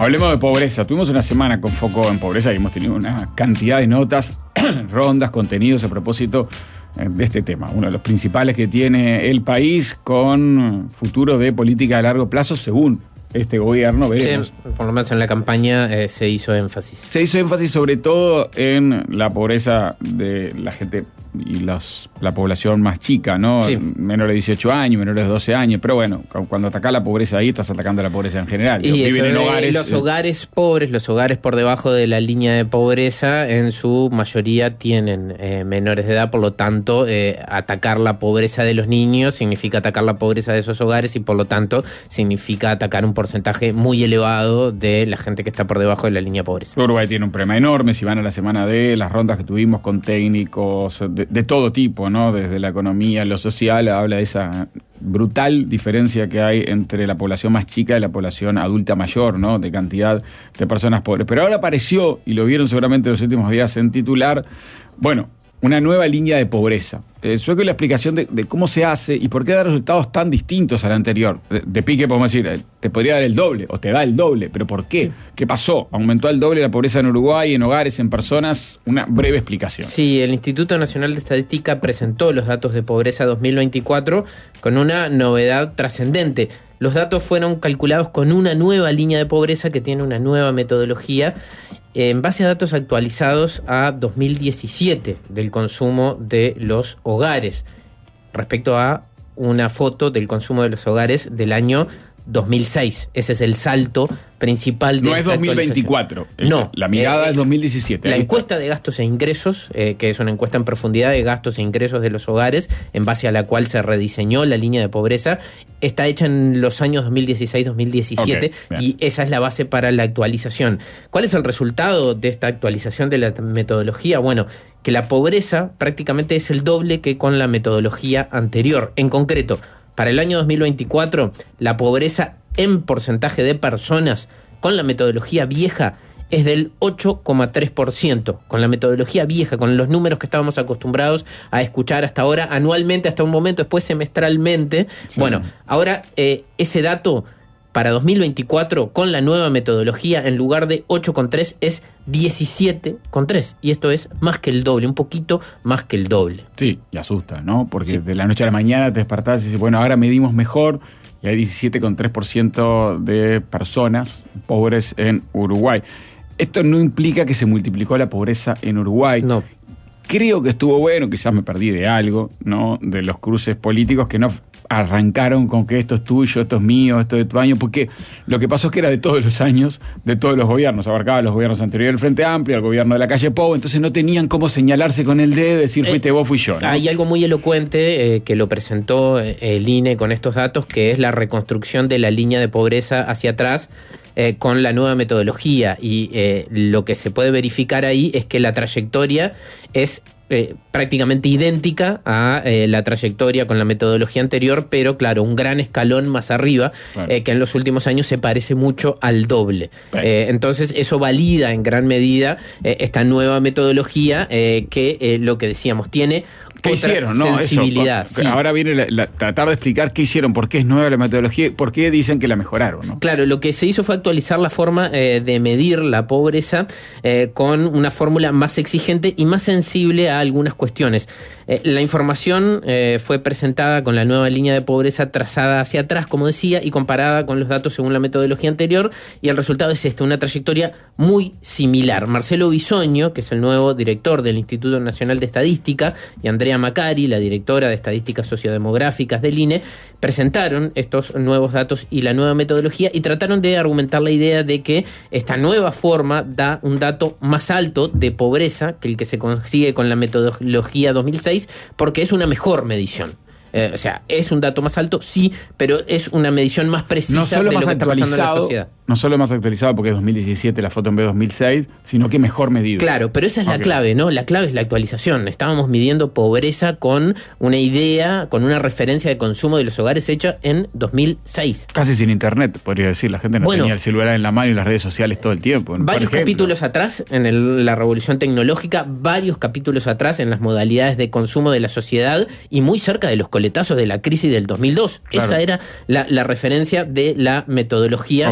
Hablemos de pobreza. Tuvimos una semana con foco en pobreza y hemos tenido una cantidad de notas, rondas, contenidos a propósito de este tema. Uno de los principales que tiene el país con futuro de política a largo plazo según este gobierno. Veremos. Sí, por lo menos en la campaña se hizo énfasis. Se hizo énfasis sobre todo en la pobreza de la gente y la población más chica, ¿no? Sí. Menores de 18 años, menores de 12 años, pero bueno, cuando atacás la pobreza ahí, estás atacando la pobreza en general. Y viven en hogares, los hogares pobres, los hogares por debajo de la línea de pobreza, en su mayoría tienen menores de edad, por lo tanto, atacar la pobreza de los niños significa atacar la pobreza de esos hogares y por lo tanto significa atacar un porcentaje muy elevado de la gente que está por debajo de la línea de pobreza. Uruguay tiene un problema enorme. Si van a la semana de las rondas que tuvimos con técnicos de todo tipo, ¿no? Desde la economía, lo social, habla de esa brutal diferencia que hay entre la población más chica y la población adulta mayor, ¿no? De cantidad de personas pobres. Pero ahora apareció, y lo vieron seguramente en los últimos días en titular, bueno, una nueva línea de pobreza. Sueco la explicación de cómo se hace y por qué da resultados tan distintos al anterior. De pique podemos decir, te podría dar el doble o te da el doble, pero ¿por qué? Sí. ¿Qué pasó? ¿Aumentó el doble la pobreza en Uruguay, en hogares, en personas? Una breve explicación. Sí, el Instituto Nacional de Estadística presentó los datos de pobreza 2024 con una novedad trascendente. Los datos fueron calculados con una nueva línea de pobreza que tiene una nueva metodología en base a datos actualizados a 2017 del consumo de los hogares, respecto a una foto del consumo de los hogares del año 2006. Ese es el salto principal de no es 2024. No. La mirada es 2017. La encuesta de gastos e ingresos, que es una encuesta en profundidad de gastos e ingresos de los hogares, en base a la cual se rediseñó la línea de pobreza, está hecha en los años 2016-2017 y esa es la base para la actualización. ¿Cuál es el resultado de esta actualización de la metodología? Bueno, que la pobreza prácticamente es el doble que con la metodología anterior. En concreto, para el año 2024, la pobreza en porcentaje de personas con la metodología vieja es del 8,3%. Con la metodología vieja, con los números que estábamos acostumbrados a escuchar hasta ahora, anualmente hasta un momento, después semestralmente. Sí. Bueno, ahora ese dato para 2024, con la nueva metodología, en lugar de 8,3 es 17,3. Y esto es más que el doble, un poquito más que el doble. Sí, y asusta, ¿no? Porque de la noche a la mañana te despertás y dices, bueno, ahora medimos mejor y hay 17,3% de personas pobres en Uruguay. Esto no implica que se multiplicó la pobreza en Uruguay. No. Creo que estuvo bueno, quizás me perdí de algo, ¿no? De los cruces políticos que no arrancaron con que esto es tuyo, esto es mío, esto es de tu año, porque lo que pasó es que era de todos los años, de todos los gobiernos, abarcaba los gobiernos anteriores del Frente Amplio, al gobierno de la calle Pou, entonces no tenían cómo señalarse con el dedo, decir fuiste vos, fui yo, ¿no? Hay algo muy elocuente que lo presentó el INE con estos datos, que es la reconstrucción de la línea de pobreza hacia atrás con la nueva metodología, y lo que se puede verificar ahí es que la trayectoria es prácticamente idéntica a la trayectoria con la metodología anterior, pero claro, un gran escalón más arriba, claro. Que en los últimos años se parece mucho al doble. Entonces eso valida en gran medida esta nueva metodología que lo que decíamos tiene ¿qué otra hicieron, no? sensibilidad. Eso, sí. Ahora viene tratar de explicar qué hicieron, por qué es nueva la metodología, por qué dicen que la mejoraron, ¿no? Claro, lo que se hizo fue actualizar la forma de medir la pobreza con una fórmula más exigente y más sensible a algunas cuestiones. La información fue presentada con la nueva línea de pobreza trazada hacia atrás, como decía, y comparada con los datos según la metodología anterior, y el resultado es una trayectoria muy similar. Marcelo Bisoño, que es el nuevo director del Instituto Nacional de Estadística, y Andrea Macari, la directora de Estadísticas Sociodemográficas del INE, presentaron estos nuevos datos y la nueva metodología y trataron de argumentar la idea de que esta nueva forma da un dato más alto de pobreza que el que se consigue con la metodología 2006, porque es una mejor medición. O sea, es un dato más alto, sí, pero es una medición más precisa de lo que está pasando en la sociedad. No solo más actualizado porque es 2017 la foto en vez de 2006, sino que mejor medido. Claro, pero esa es la clave, ¿no? La clave es la actualización. Estábamos midiendo pobreza con una idea, con una referencia de consumo de los hogares hecha en 2006. Casi sin internet, podría decir. La gente no tenía el celular en la mano y las redes sociales todo el tiempo. Varios capítulos atrás, en la revolución tecnológica, varios capítulos atrás en las modalidades de consumo de la sociedad y muy cerca de los coletazos de la crisis del 2002. Claro. Esa era la referencia de la metodología con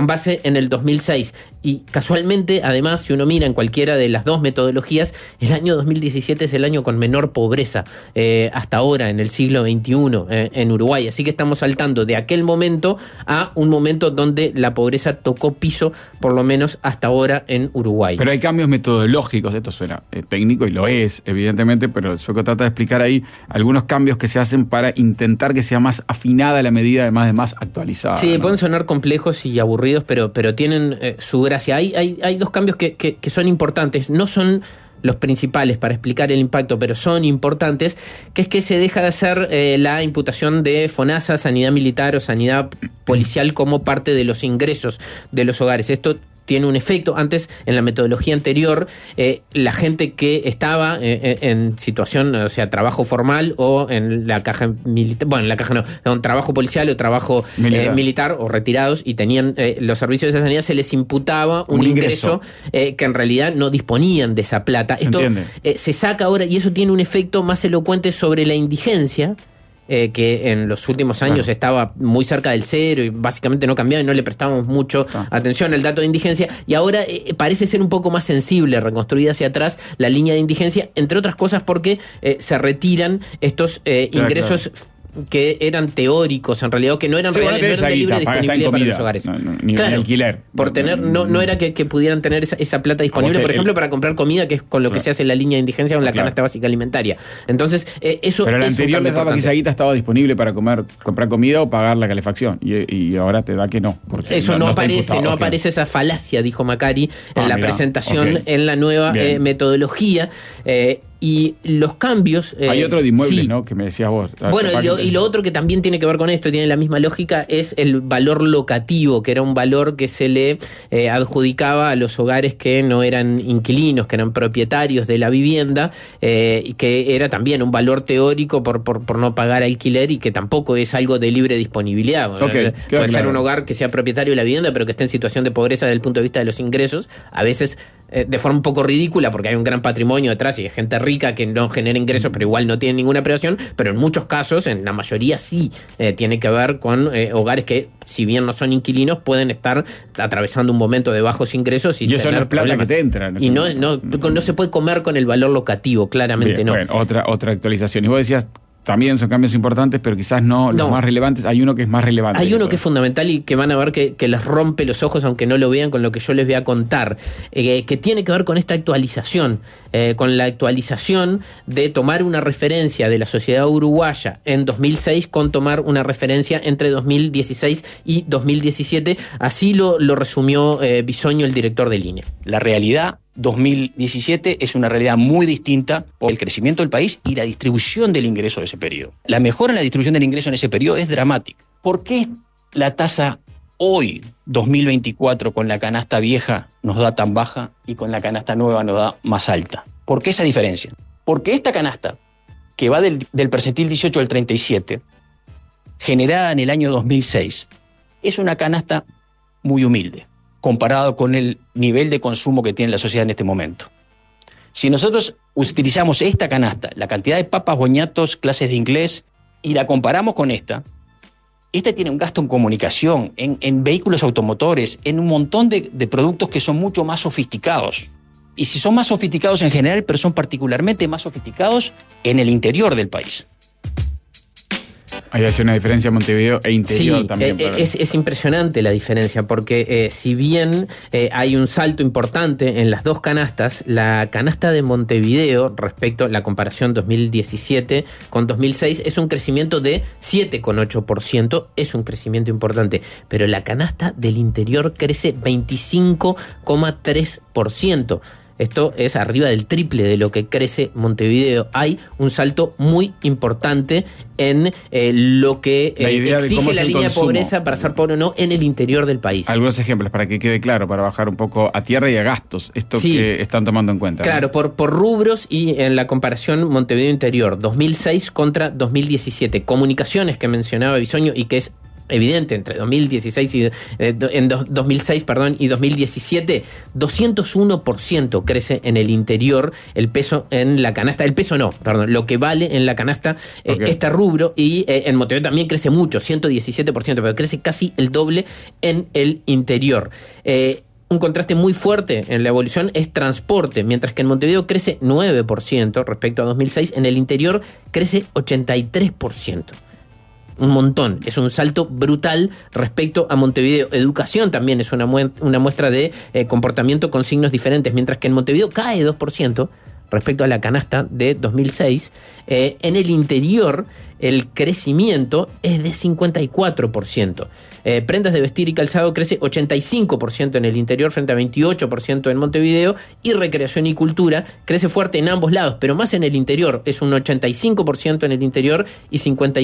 con base en el 2006. Y casualmente, además, si uno mira en cualquiera de las dos metodologías, el año 2017 es el año con menor pobreza hasta ahora, en el siglo XXI, en Uruguay. Así que estamos saltando de aquel momento a un momento donde la pobreza tocó piso, por lo menos hasta ahora, en Uruguay. Pero hay cambios metodológicos, esto suena técnico y lo es, evidentemente, pero el sueco trata de explicar ahí algunos cambios que se hacen para intentar que sea más afinada la medida, además de más actualizada. Sí, ¿no? Pueden sonar complejos y aburridos, pero tienen su gracia. Hay dos cambios que son importantes, no son los principales para explicar el impacto, pero son importantes, que es que se deja de hacer la imputación de FONASA, sanidad militar o sanidad policial como parte de los ingresos de los hogares. Esto tiene un efecto. Antes, en la metodología anterior, la gente que estaba en situación, o sea, trabajo formal o en la caja militar, bueno, en la caja no, en trabajo policial o trabajo militar o retirados y tenían los servicios de sanidad, se les imputaba un ingreso que en realidad no disponían de esa plata. Esto se saca ahora y eso tiene un efecto más elocuente sobre la indigencia, que en los últimos años estaba muy cerca del cero y básicamente no cambiaba y no le prestábamos mucho atención al dato de indigencia, y ahora parece ser un poco más sensible, reconstruida hacia atrás la línea de indigencia, entre otras cosas porque se retiran estos ingresos que eran teóricos en realidad, o que no eran reales, no eran de libre disponibilidad para los hogares. Ni alquiler. Por tener, no era que pudieran tener esa plata disponible, por ejemplo, para comprar comida, que es con lo que se hace en la línea de indigencia o en la canasta básica alimentaria. Entonces, eso. Pero el anterior les daba que esa guita estaba disponible para comprar comida o pagar la calefacción. Y ahora te da que no. Eso no aparece esa falacia, dijo Macari en la presentación en la nueva metodología. Y los cambios... hay otro de inmuebles, ¿no? Que me decías vos. Bueno, y lo otro que también tiene que ver con esto, tiene la misma lógica, es el valor locativo, que era un valor que se le adjudicaba a los hogares que no eran inquilinos, que eran propietarios de la vivienda, y que era también un valor teórico por no pagar alquiler, y que tampoco es algo de libre disponibilidad. Puede ser un hogar que sea propietario de la vivienda, pero que esté en situación de pobreza desde el punto de vista de los ingresos, a veces de forma un poco ridícula, porque hay un gran patrimonio detrás y hay gente rica que no genera ingresos, pero igual no tiene ninguna previsión, pero en muchos casos, en la mayoría sí, tiene que ver con hogares que, si bien no son inquilinos, pueden estar atravesando un momento de bajos ingresos y eso no es plata problemas que te entra. Y no se puede comer con el valor locativo, claramente. Bien, no. Bueno, otra actualización. Y vos decías, también son cambios importantes, pero quizás no los más relevantes. Hay uno que es más relevante. Hay uno que es fundamental y que van a ver que les rompe los ojos, aunque no lo vean, con lo que yo les voy a contar, que tiene que ver con esta actualización, con la actualización de tomar una referencia de la sociedad uruguaya en 2006 con tomar una referencia entre 2016 y 2017. Así lo resumió Bisoño, el director del INE. La realidad 2017 es una realidad muy distinta por el crecimiento del país y la distribución del ingreso de ese periodo. La mejora en la distribución del ingreso en ese periodo es dramática. ¿Por qué la tasa hoy, 2024, con la canasta vieja nos da tan baja y con la canasta nueva nos da más alta? ¿Por qué esa diferencia? Porque esta canasta, que va del percentil 18 al 37, generada en el año 2006, es una canasta muy humilde comparado con el nivel de consumo que tiene la sociedad en este momento. Si nosotros utilizamos esta canasta, la cantidad de papas, boñatos, clases de inglés, y la comparamos con esta tiene un gasto en comunicación, en vehículos automotores, en un montón de productos que son mucho más sofisticados. Y si son más sofisticados en general, pero son particularmente más sofisticados en el interior del país. Ahí hace una diferencia Montevideo e interior también. Es impresionante la diferencia, porque si bien hay un salto importante en las dos canastas, la canasta de Montevideo respecto a la comparación 2017 con 2006 es un crecimiento de 7,8%, es un crecimiento importante, pero la canasta del interior crece 25,3%. Esto es arriba del triple de lo que crece Montevideo. Hay un salto muy importante en lo que exige la línea de pobreza para ser pobre o no en el interior del país. Algunos ejemplos para que quede claro, para bajar un poco a tierra y a gastos, esto que están tomando en cuenta. Claro, por rubros y en la comparación Montevideo interior, 2006 contra 2017. Comunicaciones, que mencionaba Bisoño y que es evidente entre 2016 y 2006, y 2017, 201% crece en el interior el peso en la canasta, lo que vale en la canasta este rubro, y en Montevideo también crece mucho, 117%, pero crece casi el doble en el interior. Un contraste muy fuerte en la evolución es transporte, mientras que en Montevideo crece 9% respecto a 2006, en el interior crece 83%. Un montón, es un salto brutal respecto a Montevideo. Educación también es una muestra de comportamiento con signos diferentes, mientras que en Montevideo cae 2% respecto a la canasta de 2006. En el interior el crecimiento es de 54%. Prendas de vestir y calzado crece 85% en el interior frente a 28% en Montevideo, y recreación y cultura crece fuerte en ambos lados, pero más en el interior, es un 85% en el interior y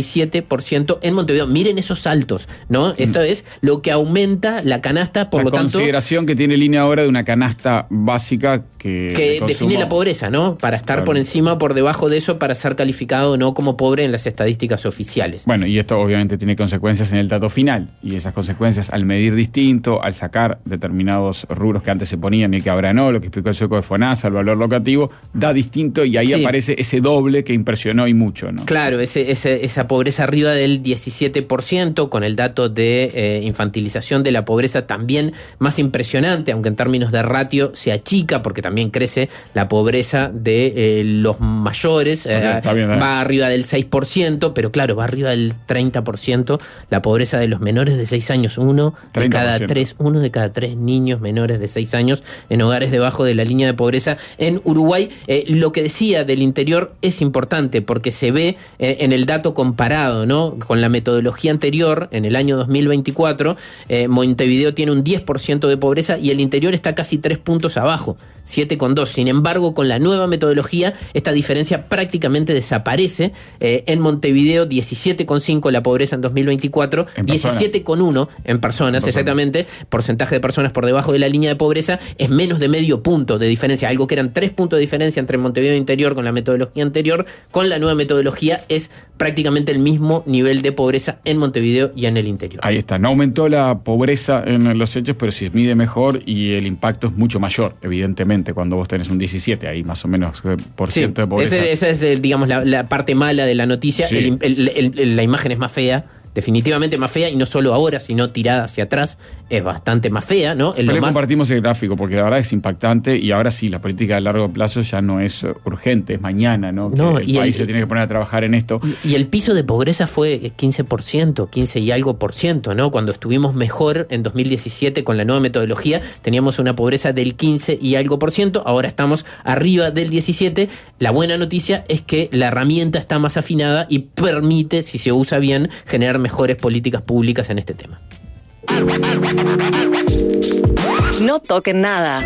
57% en Montevideo. Miren esos saltos, ¿no? Esto es lo que aumenta la canasta, por lo tanto... La consideración que tiene Línea ahora de una canasta básica que define la pobreza, ¿no? Para estar por encima o por debajo de eso, para ser calificado o no como pobre en las estadísticas oficiales. Bueno, y esto obviamente tiene consecuencias en el dato final, y esas consecuencias, al medir distinto, al sacar determinados rubros que antes se ponían y que ahora no, lo que explicó el sueco de FONASA, el valor locativo, da distinto, y ahí aparece ese doble que impresionó y mucho, ¿no? Claro, esa pobreza arriba del 17%, con el dato de infantilización de la pobreza también más impresionante, aunque en términos de ratio se achica, porque también crece la pobreza de los mayores, va arriba del 6%, pero claro, va arriba del 30%, la pobreza de los menores de 6 años, uno de cada tres niños menores de 6 años en hogares debajo de la línea de pobreza en Uruguay. Lo que decía del interior es importante porque se ve en el dato comparado, ¿no? Con la metodología anterior, en el año 2024, Montevideo tiene un 10% de pobreza y el interior está casi 3 puntos abajo, 7,2. Sin embargo, con la nueva metodología, esta diferencia prácticamente desaparece. En Montevideo, 17,5 la pobreza en 2024, 17,1 en personas, exactamente. Porcentaje de personas por debajo de la línea de pobreza es menos de medio punto de diferencia, algo que eran 3 puntos de diferencia entre Montevideo e interior con la metodología anterior. Con la nueva metodología es prácticamente el mismo nivel de pobreza en Montevideo y en el interior. Ahí está, no aumentó la pobreza en los hechos, pero se mide mejor y el impacto es mucho mayor, evidentemente, cuando vos tenés un 17, ahí más o menos por ciento de pobreza. Esa es, digamos, la parte mala de la noticia. Sí. La imagen es más fea, definitivamente más fea, y no solo ahora, sino tirada hacia atrás, es bastante más fea, ¿no? Pero compartimos el gráfico, porque la verdad es impactante, y ahora sí, la política de largo plazo ya no es urgente, es mañana, ¿no? Que el país se tiene que poner a trabajar en esto. Y el piso de pobreza fue 15%, 15 y algo por ciento, ¿no? Cuando estuvimos mejor en 2017 con la nueva metodología, teníamos una pobreza del 15 y algo por ciento, ahora estamos arriba del 17. La buena noticia es que la herramienta está más afinada y permite, si se usa bien, generar mejores políticas públicas en este tema. No toquen nada.